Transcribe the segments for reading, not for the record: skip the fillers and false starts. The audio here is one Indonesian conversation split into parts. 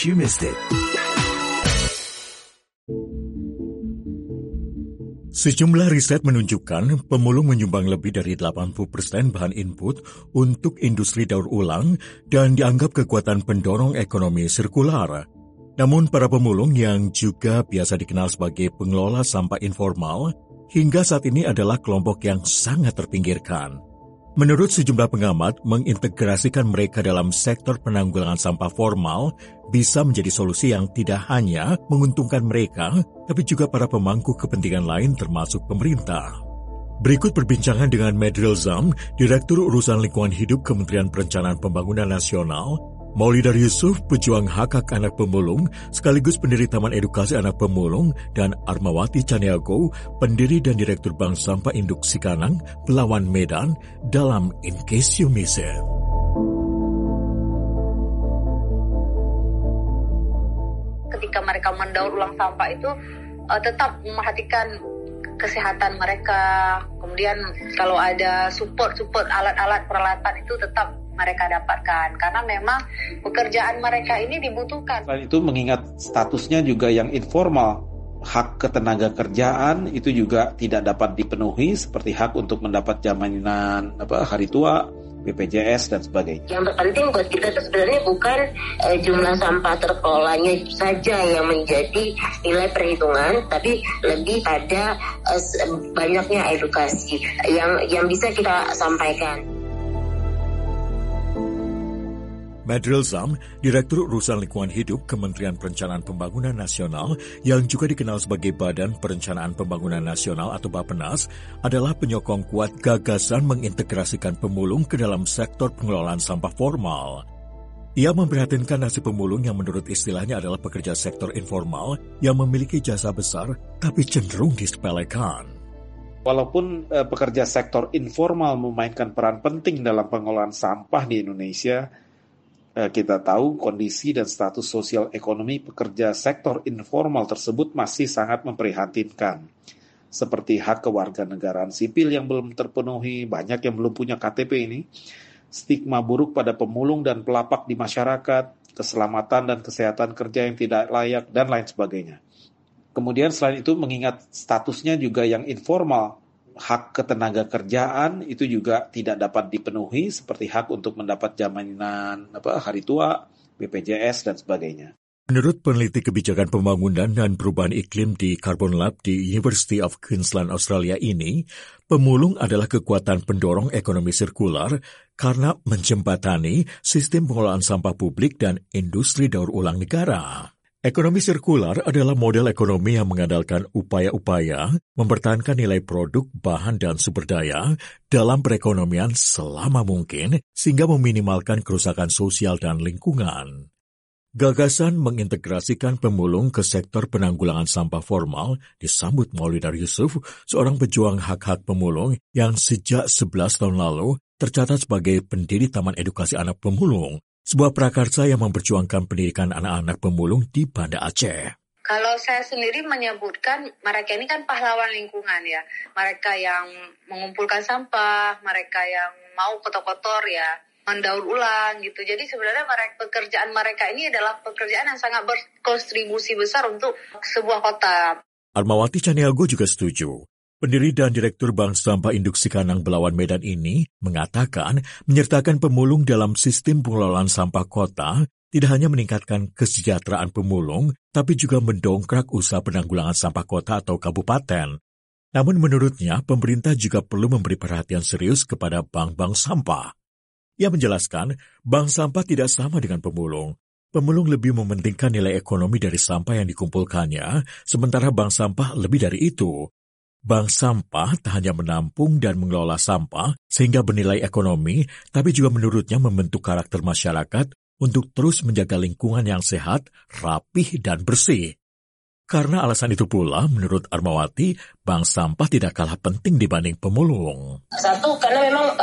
case you missed it. Sejumlah riset menunjukkan pemulung menyumbang lebih dari 80% bahan input untuk industri daur ulang dan dianggap kekuatan pendorong ekonomi sirkular. Namun para pemulung yang juga biasa dikenal sebagai pengelola sampah informal, hingga saat ini adalah kelompok yang sangat terpinggirkan. Menurut sejumlah pengamat, mengintegrasikan mereka dalam sektor penanggulangan sampah formal bisa menjadi solusi yang tidak hanya menguntungkan mereka, tapi juga para pemangku kepentingan lain termasuk pemerintah. Berikut perbincangan dengan Madril Zam, Direktur Urusan Lingkungan Hidup Kementerian Perencanaan Pembangunan Nasional, Maulidar Yusuf, pejuang hak-hak anak pemulung, sekaligus pendiri Taman Edukasi Anak Pemulung, dan Armawati Caniago, pendiri dan Direktur Bank Sampah Induk Sikanang, Belawan Medan, dalam In Case You Miss It. Ketika mereka mendaur ulang sampah itu tetap memperhatikan kesehatan mereka, kemudian kalau ada support alat-alat peralatan itu tetap mereka dapatkan, karena memang pekerjaan mereka ini dibutuhkan. Selain itu mengingat statusnya juga yang informal, hak ketenaga kerjaan itu juga tidak dapat dipenuhi seperti hak untuk mendapat jaminan hari tua, BPJS dan sebagainya. Yang terpenting buat kita itu sebenarnya bukan jumlah sampah terkelolanya saja yang menjadi nilai perhitungan, tapi lebih pada banyaknya edukasi yang bisa kita sampaikan. Madril Zam, Direktur Urusan Lingkungan Hidup Kementerian Perencanaan Pembangunan Nasional yang juga dikenal sebagai Badan Perencanaan Pembangunan Nasional atau Bappenas, adalah penyokong kuat gagasan mengintegrasikan pemulung ke dalam sektor pengelolaan sampah formal. Ia memprihatinkan nasib pemulung yang menurut istilahnya adalah pekerja sektor informal yang memiliki jasa besar tapi cenderung disepelekan. Walaupun pekerja sektor informal memainkan peran penting dalam pengelolaan sampah di Indonesia, kita tahu kondisi dan status sosial ekonomi pekerja sektor informal tersebut masih sangat memprihatinkan. Seperti hak kewarganegaraan sipil yang belum terpenuhi, banyak yang belum punya KTP ini, stigma buruk pada pemulung dan pelapak di masyarakat, keselamatan dan kesehatan kerja yang tidak layak, dan lain sebagainya. Kemudian selain itu mengingat statusnya juga yang informal, hak ketenaga kerjaan itu juga tidak dapat dipenuhi seperti hak untuk mendapat jaminan hari tua, BPJS dan sebagainya. Menurut peneliti kebijakan pembangunan dan perubahan iklim di Carbon Lab di University of Queensland, Australia ini, pemulung adalah kekuatan pendorong ekonomi sirkular karena menjembatani sistem pengelolaan sampah publik dan industri daur ulang negara. Ekonomi sirkular adalah model ekonomi yang mengandalkan upaya-upaya mempertahankan nilai produk, bahan, dan sumber daya dalam perekonomian selama mungkin sehingga meminimalkan kerusakan sosial dan lingkungan. Gagasan mengintegrasikan pemulung ke sektor penanggulangan sampah formal disambut Maulidar Yusuf, seorang pejuang hak-hak pemulung yang sejak 11 tahun lalu tercatat sebagai pendiri Taman Edukasi Anak Pemulung, sebuah prakarsa yang memperjuangkan pendidikan anak-anak pemulung di Banda Aceh. Kalau saya sendiri menyebutkan mereka ini kan pahlawan lingkungan ya. Mereka yang mengumpulkan sampah, mereka yang mau kotor-kotor ya, mendaur ulang gitu. Jadi sebenarnya pekerjaan mereka ini adalah pekerjaan yang sangat berkontribusi besar untuk sebuah kota. Armawati Caniago juga setuju. Pendiri dan Direktur Bank Sampah Induk Sikanang Belawan Medan ini mengatakan menyertakan pemulung dalam sistem pengelolaan sampah kota tidak hanya meningkatkan kesejahteraan pemulung, tapi juga mendongkrak usaha penanggulangan sampah kota atau kabupaten. Namun menurutnya, pemerintah juga perlu memberi perhatian serius kepada bank-bank sampah. Ia menjelaskan, bank sampah tidak sama dengan pemulung. Pemulung lebih mementingkan nilai ekonomi dari sampah yang dikumpulkannya, sementara bank sampah lebih dari itu. Bank sampah tak hanya menampung dan mengelola sampah sehingga bernilai ekonomi, tapi juga menurutnya membentuk karakter masyarakat untuk terus menjaga lingkungan yang sehat, rapih, dan bersih. Karena alasan itu pula, menurut Armawati, bank sampah tidak kalah penting dibanding pemulung. Satu, karena memang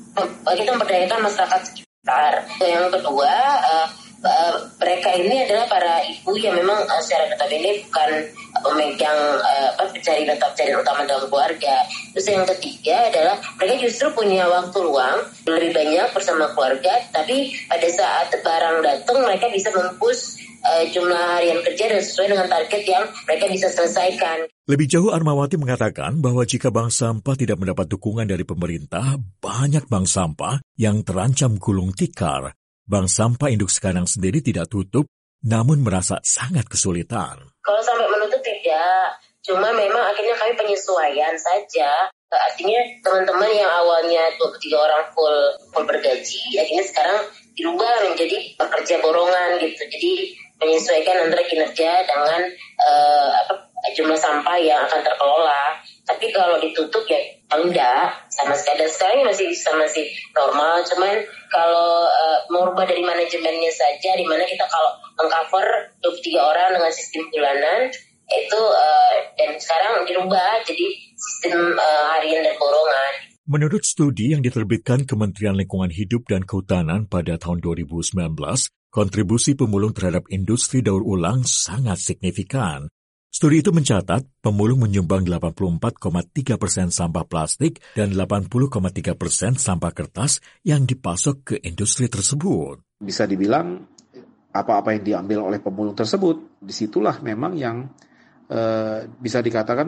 kita memberdayakan masyarakat sekitar. Yang kedua, mereka ini adalah para ibu yang memang secara notabene bukan pemegang pencarian utama dalam keluarga. Terus yang ketiga adalah mereka justru punya waktu luang lebih banyak bersama keluarga, tapi pada saat barang datang mereka bisa mempush jumlah harian kerja dan sesuai dengan target yang mereka bisa selesaikan. Lebih jauh, Armawati mengatakan bahwa jika bank sampah tidak mendapat dukungan dari pemerintah, banyak bank sampah yang terancam gulung tikar. Bank sampah induk sekarang sendiri tidak tutup, namun merasa sangat kesulitan. Kalau sampai menutup tidak, cuma memang akhirnya kami penyesuaian saja. Artinya teman-teman yang awalnya 23 orang full bergaji, akhirnya sekarang dirubah menjadi pekerja borongan gitu. Jadi menyesuaikan antara kinerja dengan jumlah sampah yang akan terkelola. Tapi kalau ditutup ya enggak sama sekali. Dan sekarang masih normal. Cuman kalau merubah dari manajemennya saja, di mana kita kalau mengcover 23 orang dengan sistem bulanan itu dan sekarang dirubah jadi sistem harian dan borongan. Menurut studi yang diterbitkan Kementerian Lingkungan Hidup dan Kehutanan pada tahun 2019, kontribusi pemulung terhadap industri daur ulang sangat signifikan. Studi itu mencatat pemulung menyumbang 84,3% sampah plastik dan 80,3% sampah kertas yang dipasok ke industri tersebut. Bisa dibilang apa-apa yang diambil oleh pemulung tersebut, disitulah memang yang bisa dikatakan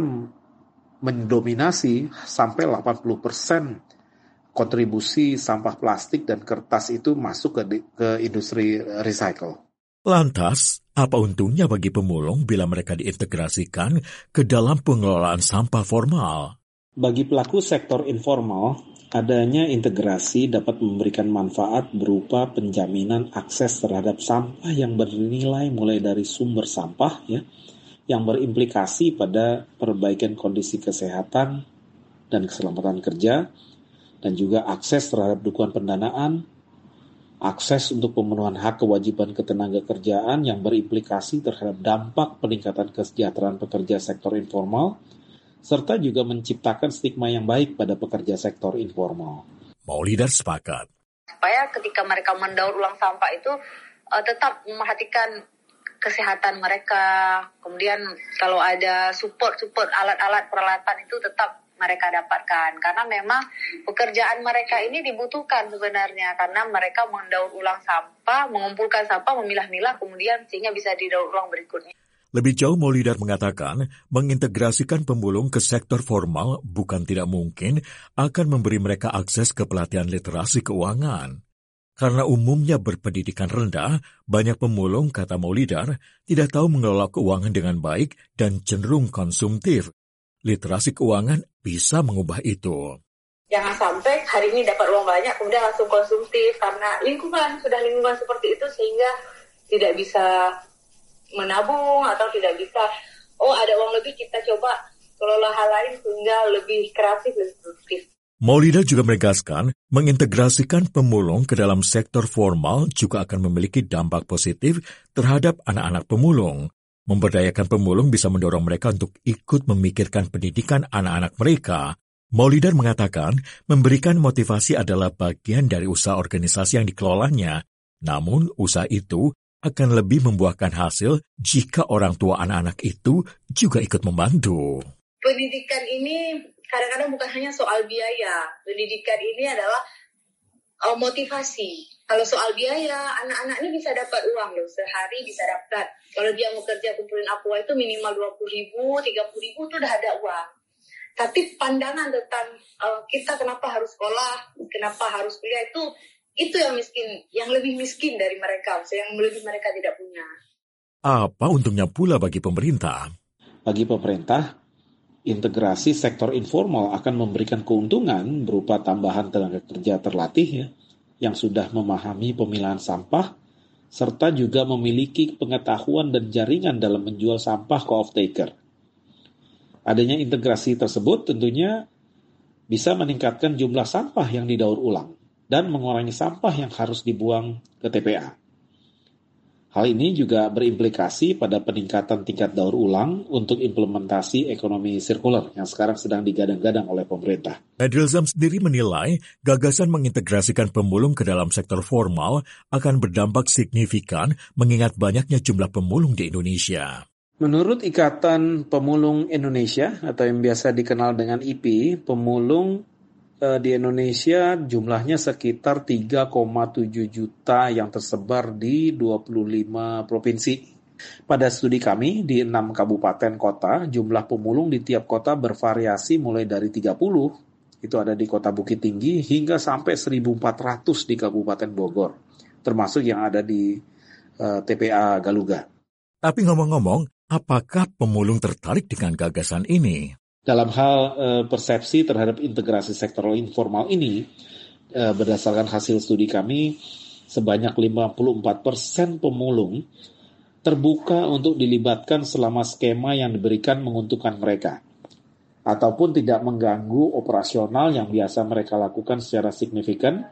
mendominasi sampai 80% kontribusi sampah plastik dan kertas itu masuk ke industri recycle. Lantas, apa untungnya bagi pemulung bila mereka diintegrasikan ke dalam pengelolaan sampah formal? Bagi pelaku sektor informal, adanya integrasi dapat memberikan manfaat berupa penjaminan akses terhadap sampah yang bernilai mulai dari sumber sampah yang berimplikasi pada perbaikan kondisi kesehatan dan keselamatan kerja, dan juga akses terhadap dukungan pendanaan, akses untuk pemenuhan hak kewajiban ketenagakerjaan yang berimplikasi terhadap dampak peningkatan kesejahteraan pekerja sektor informal, serta juga menciptakan stigma yang baik pada pekerja sektor informal. Maulidar sepakat. Supaya ketika mereka mendaur ulang sampah itu tetap memperhatikan kesehatan mereka, kemudian kalau ada support alat-alat peralatan itu tetap mereka dapatkan, karena memang pekerjaan mereka ini dibutuhkan sebenarnya, karena mereka mendaur ulang sampah, mengumpulkan sampah, memilah-milah, kemudian sehingga bisa didaur ulang berikutnya. Lebih jauh, Maulidar mengatakan, mengintegrasikan pemulung ke sektor formal bukan tidak mungkin akan memberi mereka akses ke pelatihan literasi keuangan. Karena umumnya berpendidikan rendah, banyak pemulung, kata Maulidar, tidak tahu mengelola keuangan dengan baik dan cenderung konsumtif. Literasi keuangan bisa mengubah itu. Jangan sampai hari ini dapat uang banyak, kemudian langsung konsumtif, karena lingkungan seperti itu sehingga tidak bisa menabung atau tidak bisa, ada uang lebih kita coba kelola hal lain sehingga lebih kreatif, lebih produktif. Maulida juga menegaskan, mengintegrasikan pemulung ke dalam sektor formal juga akan memiliki dampak positif terhadap anak-anak pemulung. Memberdayakan pemulung bisa mendorong mereka untuk ikut memikirkan pendidikan anak-anak mereka. Maulidar mengatakan, memberikan motivasi adalah bagian dari usaha organisasi yang dikelolanya. Namun, usaha itu akan lebih membuahkan hasil jika orang tua anak-anak itu juga ikut membantu. Pendidikan ini kadang-kadang bukan hanya soal biaya. Pendidikan ini adalah motivasi. Kalau soal biaya, anak-anak ini bisa dapat uang loh, sehari bisa dapat. Kalau dia mau kerja kumpulin aqua itu minimal 20.000, 30.000 itu udah ada uang. Tapi pandangan tentang kita kenapa harus sekolah, kenapa harus kuliah itu yang miskin, yang lebih miskin dari mereka, yang lebih mereka tidak punya. Apa untungnya pula bagi pemerintah? Bagi pemerintah, integrasi sektor informal akan memberikan keuntungan berupa tambahan tenaga kerja terlatih yang sudah memahami pemilahan sampah, serta juga memiliki pengetahuan dan jaringan dalam menjual sampah ke off-taker. Adanya integrasi tersebut tentunya bisa meningkatkan jumlah sampah yang didaur ulang dan mengurangi sampah yang harus dibuang ke TPA. Hal ini juga berimplikasi pada peningkatan tingkat daur ulang untuk implementasi ekonomi sirkular yang sekarang sedang digadang-gadang oleh pemerintah. Edilzam sendiri menilai gagasan mengintegrasikan pemulung ke dalam sektor formal akan berdampak signifikan mengingat banyaknya jumlah pemulung di Indonesia. Menurut Ikatan Pemulung Indonesia atau yang biasa dikenal dengan IPI, pemulung di Indonesia jumlahnya sekitar 3,7 juta yang tersebar di 25 provinsi. Pada studi kami di 6 kabupaten kota, jumlah pemulung di tiap kota bervariasi mulai dari 30, itu ada di Kota Bukit Tinggi, hingga sampai 1.400 di Kabupaten Bogor, termasuk yang ada di TPA Galuga. Tapi ngomong-ngomong, apakah pemulung tertarik dengan gagasan ini? Dalam hal persepsi terhadap integrasi sektor informal ini, berdasarkan hasil studi kami, sebanyak 54% pemulung terbuka untuk dilibatkan selama skema yang diberikan menguntungkan mereka, ataupun tidak mengganggu operasional yang biasa mereka lakukan secara signifikan,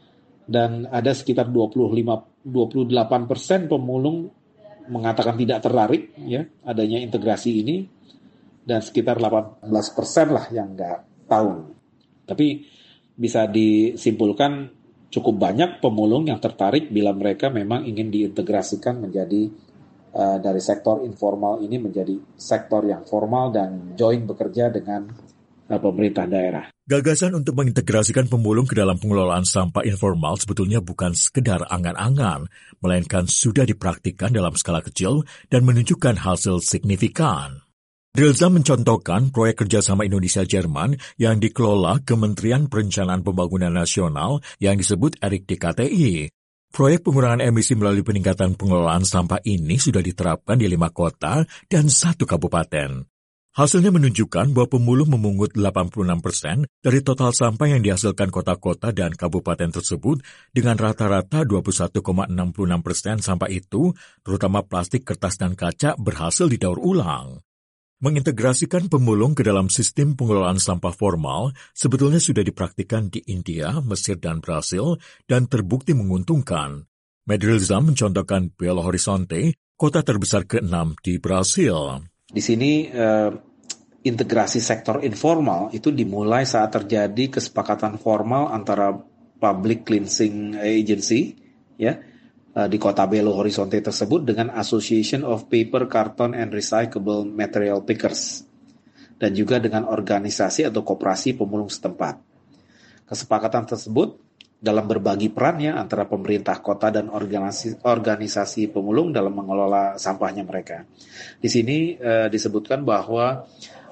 dan ada sekitar 28% pemulung mengatakan tidak tertarik ya adanya integrasi ini, dan sekitar 18% lah yang nggak tahu. Tapi bisa disimpulkan cukup banyak pemulung yang tertarik bila mereka memang ingin diintegrasikan menjadi dari sektor informal ini menjadi sektor yang formal dan join bekerja dengan pemerintah daerah. Gagasan untuk mengintegrasikan pemulung ke dalam pengelolaan sampah informal sebetulnya bukan sekedar angan-angan, melainkan sudah dipraktikkan dalam skala kecil dan menunjukkan hasil signifikan. Drilza mencontohkan proyek kerjasama Indonesia-Jerman yang dikelola Kementerian Perencanaan Pembangunan Nasional yang disebut ERIC-DKTI. Proyek pengurangan emisi melalui peningkatan pengelolaan sampah ini sudah diterapkan di 5 kota dan 1 kabupaten. Hasilnya menunjukkan bahwa pemulung memungut 86% dari total sampah yang dihasilkan kota-kota dan kabupaten tersebut, dengan rata-rata 21,66% sampah itu, terutama plastik, kertas, dan kaca, berhasil didaur ulang. Mengintegrasikan pemulung ke dalam sistem pengelolaan sampah formal sebetulnya sudah dipraktikkan di India, Mesir, dan Brasil, dan terbukti menguntungkan. Medrilza mencontohkan Belo Horizonte, kota terbesar ke-6 di Brasil. Di sini integrasi sektor informal itu dimulai saat terjadi kesepakatan formal antara Public Cleansing Agency, ya, di kota Belo Horizonte tersebut dengan Association of Paper, Carton, and Recyclable Material Pickers, dan juga dengan organisasi atau koperasi pemulung setempat. Kesepakatan tersebut dalam berbagi peran ya antara pemerintah kota dan organisasi pemulung dalam mengelola sampahnya mereka. Di sini disebutkan bahwa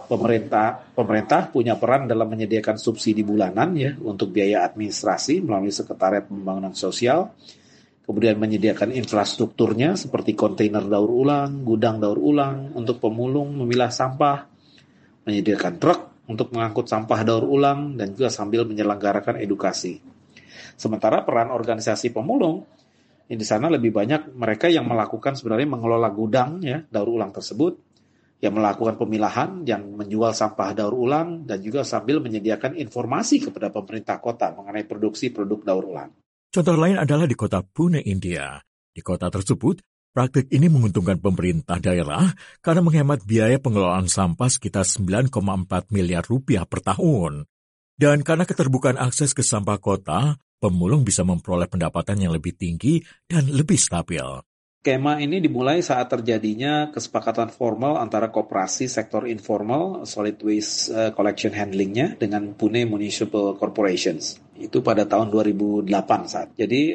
pemerintah punya peran dalam menyediakan subsidi bulanan ya untuk biaya administrasi melalui Sekretariat Pembangunan Sosial. Kemudian menyediakan infrastrukturnya seperti kontainer daur ulang, gudang daur ulang untuk pemulung memilah sampah, menyediakan truk untuk mengangkut sampah daur ulang, dan juga sambil menyelenggarakan edukasi. Sementara peran organisasi pemulung, di sana lebih banyak mereka yang melakukan sebenarnya mengelola gudang ya daur ulang tersebut, yang melakukan pemilahan, yang menjual sampah daur ulang, dan juga sambil menyediakan informasi kepada pemerintah kota mengenai produksi produk daur ulang. Contoh lain adalah di kota Pune, India. Di kota tersebut, praktik ini menguntungkan pemerintah daerah karena menghemat biaya pengelolaan sampah sekitar 9,4 miliar rupiah per tahun. Dan karena keterbukaan akses ke sampah kota, pemulung bisa memperoleh pendapatan yang lebih tinggi dan lebih stabil. Skema ini dimulai saat terjadinya kesepakatan formal antara koperasi sektor informal solid waste collection handlingnya dengan Pune Municipal Corporations. Itu pada tahun 2008 saat. Jadi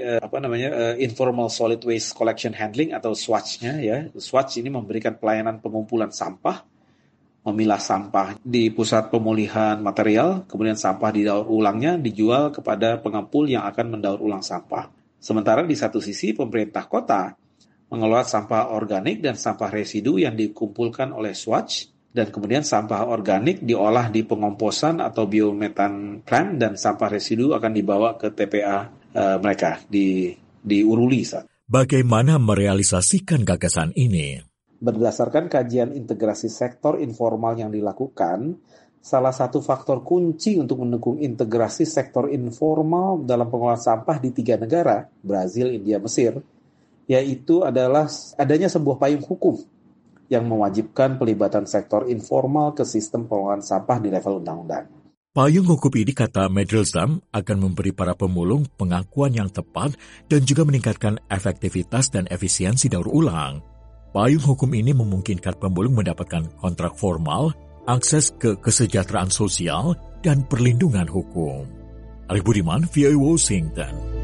informal solid waste collection handling atau SWACH-nya ya. SWACH ini memberikan pelayanan pengumpulan sampah, memilah sampah di pusat pemulihan material, kemudian sampah didaur ulangnya dijual kepada pengumpul yang akan mendaur ulang sampah. Sementara di satu sisi pemerintah kota mengelola sampah organik dan sampah residu yang dikumpulkan oleh SWACH, dan kemudian sampah organik diolah di pengomposan atau biometan plant, dan sampah residu akan dibawa ke TPA mereka di Uruli. Bagaimana merealisasikan gagasan ini? Berdasarkan kajian integrasi sektor informal yang dilakukan, salah satu faktor kunci untuk mendukung integrasi sektor informal dalam pengelolaan sampah di 3 negara, Brazil, India, Mesir, yaitu adalah adanya sebuah payung hukum yang mewajibkan pelibatan sektor informal ke sistem pengelolaan sampah di level undang-undang. Payung hukum ini, kata Medrilza, akan memberi para pemulung pengakuan yang tepat dan juga meningkatkan efektivitas dan efisiensi daur ulang. Payung hukum ini memungkinkan pemulung mendapatkan kontrak formal, akses ke kesejahteraan sosial, dan perlindungan hukum. Arif Budiman, VOA Washington.